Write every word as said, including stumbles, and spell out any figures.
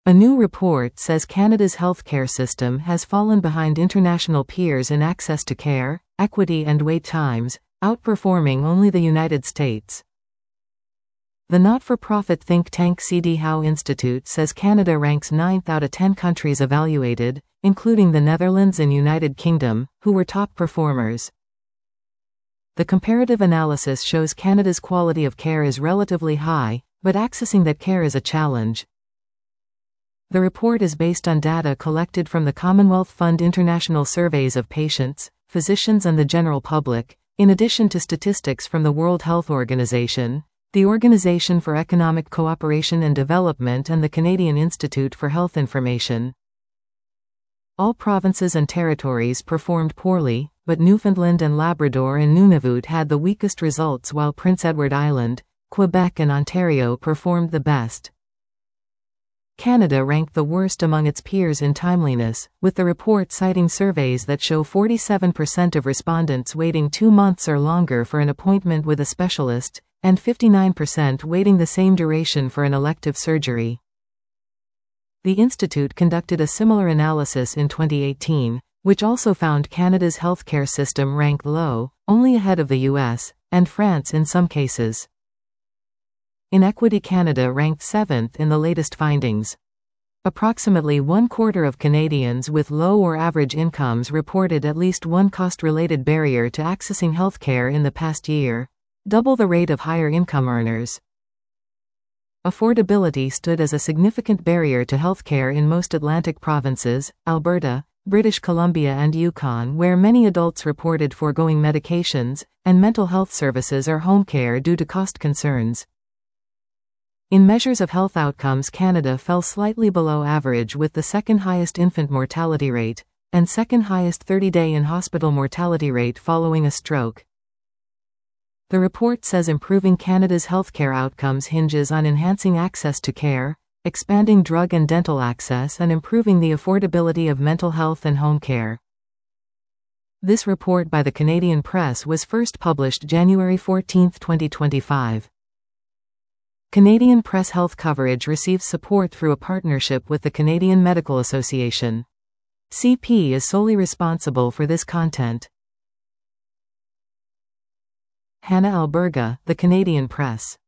A new report says Canada's healthcare system has fallen behind international peers in access to care, equity and wait times, outperforming only the United States. The not-for-profit think tank C D Howe Institute says Canada ranks ninth out of ten countries evaluated, including the Netherlands and United Kingdom, who were top performers. The comparative analysis shows Canada's quality of care is relatively high, but accessing that care is a challenge. The report is based on data collected from the Commonwealth Fund international surveys of patients, physicians and the general public, in addition to statistics from the World Health Organization, the Organization for Economic Cooperation and Development and the Canadian Institute for Health Information. All provinces and territories performed poorly, but Newfoundland and Labrador and Nunavut had the weakest results while Prince Edward Island, Quebec and Ontario performed the best. Canada ranked the worst among its peers in timeliness, with the report citing surveys that show forty-seven percent of respondents waiting two months or longer for an appointment with a specialist, and fifty-nine percent waiting the same duration for an elective surgery. The Institute conducted a similar analysis in twenty eighteen, which also found Canada's healthcare system ranked low, only ahead of the U S and France in some cases. Inequity Canada ranked seventh in the latest findings. Approximately one quarter of Canadians with low or average incomes reported at least one cost-related barrier to accessing healthcare in the past year, double the rate of higher income earners. Affordability stood as a significant barrier to healthcare in most Atlantic provinces, Alberta, British Columbia and Yukon, where many adults reported foregoing medications and mental health services or home care due to cost concerns. In measures of health outcomes, Canada fell slightly below average with the second highest infant mortality rate, and second highest thirty-day in-hospital mortality rate following a stroke. The report says improving Canada's healthcare outcomes hinges on enhancing access to care, expanding drug and dental access and improving the affordability of mental health and home care. This report by the Canadian Press was first published January fourteenth twenty twenty-five. Canadian Press health coverage receives support through a partnership with the Canadian Medical Association. C P is solely responsible for this content. Hannah Alberga, The Canadian Press.